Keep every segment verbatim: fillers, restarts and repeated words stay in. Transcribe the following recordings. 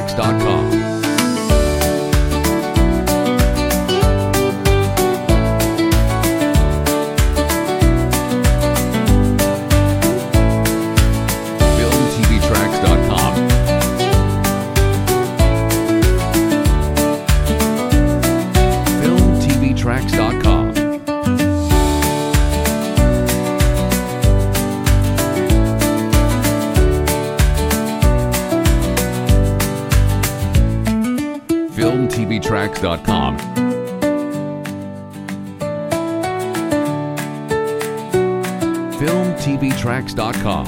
tracks dot com. film t v tracks dot com. film t v tracks dot com. film t v tracks dot com. film t v tracks dot com.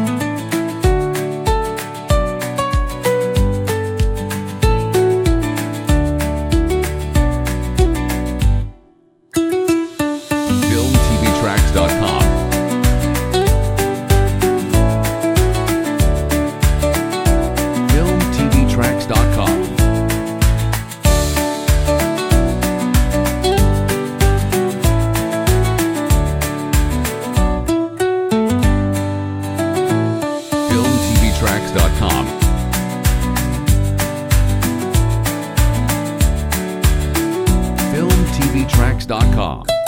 film t v tracks dot com. film t v tracks dot com. film t v tracks dot com. film t v tracks dot com.